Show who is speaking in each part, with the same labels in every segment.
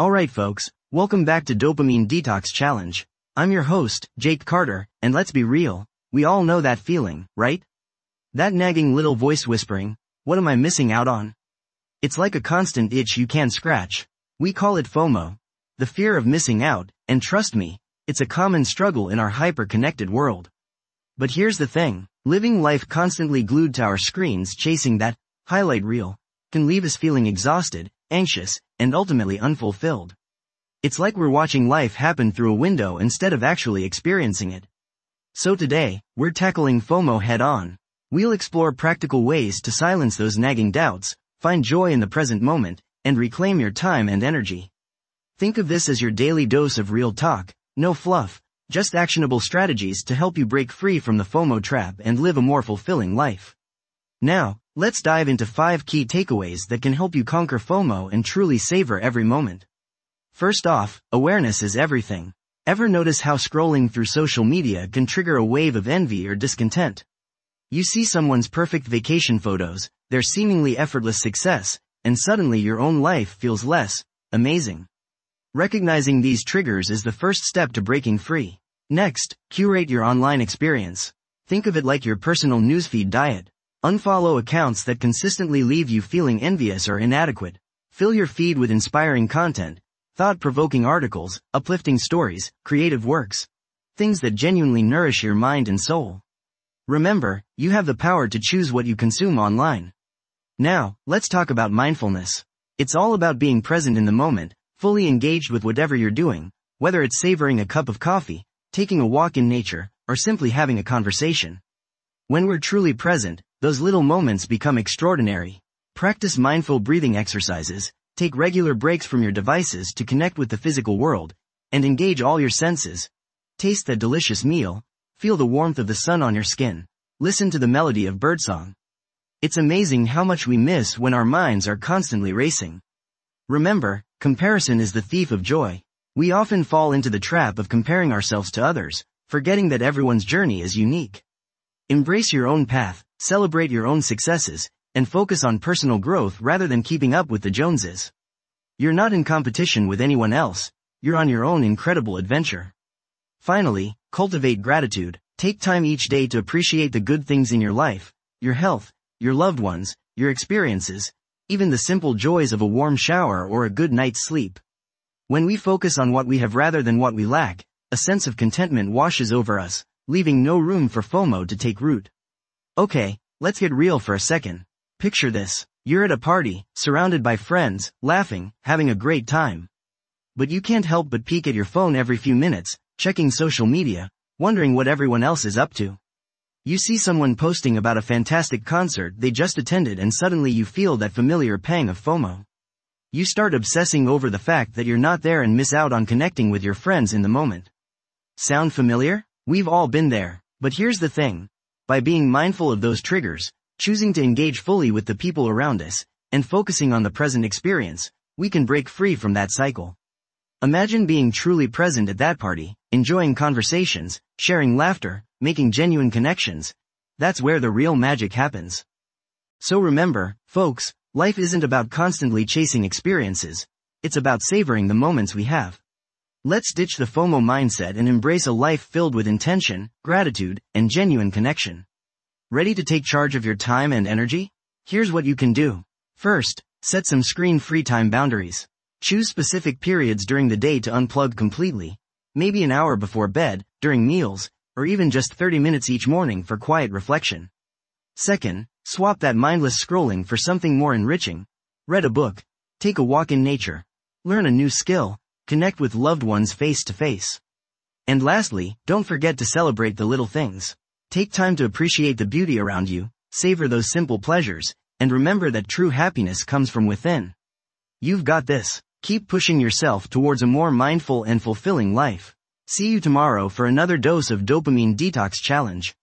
Speaker 1: Alright folks, welcome back to Dopamine Detox Challenge. I'm your host, Jake Carter, and let's be real, we all know that feeling, right? That nagging little voice whispering, what am I missing out on? It's like a constant itch you can't scratch. We call it FOMO, the fear of missing out, and trust me, it's a common struggle in our hyper-connected world. But here's the thing, living life constantly glued to our screens chasing that highlight reel can leave us feeling exhausted, anxious, and ultimately unfulfilled. It's like we're watching life happen through a window instead of actually experiencing it. So today, we're tackling FOMO head-on. We'll explore practical ways to silence those nagging doubts, find joy in the present moment, and reclaim your time and energy. Think of this as your daily dose of real talk, no fluff, just actionable strategies to help you break free from the FOMO trap and live a more fulfilling life. Now, let's dive into 5 key takeaways that can help you conquer FOMO and truly savor every moment. First off, awareness is everything. Ever notice how scrolling through social media can trigger a wave of envy or discontent? You see someone's perfect vacation photos, their seemingly effortless success, and suddenly your own life feels less amazing. Recognizing these triggers is the first step to breaking free. Next, curate your online experience. Think of it like your personal newsfeed diet. Unfollow accounts that consistently leave you feeling envious or inadequate. Fill your feed with inspiring content, thought-provoking articles, uplifting stories, creative works. Things that genuinely nourish your mind and soul. Remember, you have the power to choose what you consume online. Now, let's talk about mindfulness. It's all about being present in the moment, fully engaged with whatever you're doing, whether it's savoring a cup of coffee, taking a walk in nature, or simply having a conversation. When we're truly present, those little moments become extraordinary. Practice mindful breathing exercises, take regular breaks from your devices to connect with the physical world, and engage all your senses. Taste that delicious meal, feel the warmth of the sun on your skin, listen to the melody of birdsong. It's amazing how much we miss when our minds are constantly racing. Remember, comparison is the thief of joy. We often fall into the trap of comparing ourselves to others, forgetting that everyone's journey is unique. Embrace your own path, celebrate your own successes, and focus on personal growth rather than keeping up with the Joneses. You're not in competition with anyone else, you're on your own incredible adventure. Finally, cultivate gratitude. Take time each day to appreciate the good things in your life, your health, your loved ones, your experiences, even the simple joys of a warm shower or a good night's sleep. When we focus on what we have rather than what we lack, a sense of contentment washes over us, leaving no room for FOMO to take root. Okay, let's get real for a second. Picture this. You're at a party, surrounded by friends, laughing, having a great time. But you can't help but peek at your phone every few minutes, checking social media, wondering what everyone else is up to. You see someone posting about a fantastic concert they just attended and suddenly you feel that familiar pang of FOMO. You start obsessing over the fact that you're not there and miss out on connecting with your friends in the moment. Sound familiar? We've all been there. But here's the thing. By being mindful of those triggers, choosing to engage fully with the people around us, and focusing on the present experience, we can break free from that cycle. Imagine being truly present at that party, enjoying conversations, sharing laughter, making genuine connections. That's where the real magic happens. So remember, folks, life isn't about constantly chasing experiences, it's about savoring the moments we have. Let's ditch the FOMO mindset and embrace a life filled with intention, gratitude, and genuine connection. Ready to take charge of your time and energy? Here's what you can do. First, set some screen-free time boundaries. Choose specific periods during the day to unplug completely, maybe an hour before bed, during meals, or even just 30 minutes each morning for quiet reflection. Second, swap that mindless scrolling for something more enriching. Read a book, take a walk in nature, learn a new skill, connect with loved ones face to face. And lastly, don't forget to celebrate the little things. Take time to appreciate the beauty around you, savor those simple pleasures, and remember that true happiness comes from within. You've got this. Keep pushing yourself towards a more mindful and fulfilling life. See you tomorrow for another dose of Dopamine Detox Challenge.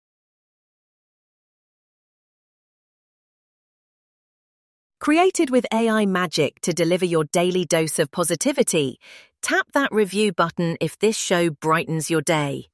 Speaker 2: Created with AI magic to deliver your daily dose of positivity, tap that review button if this show brightens your day.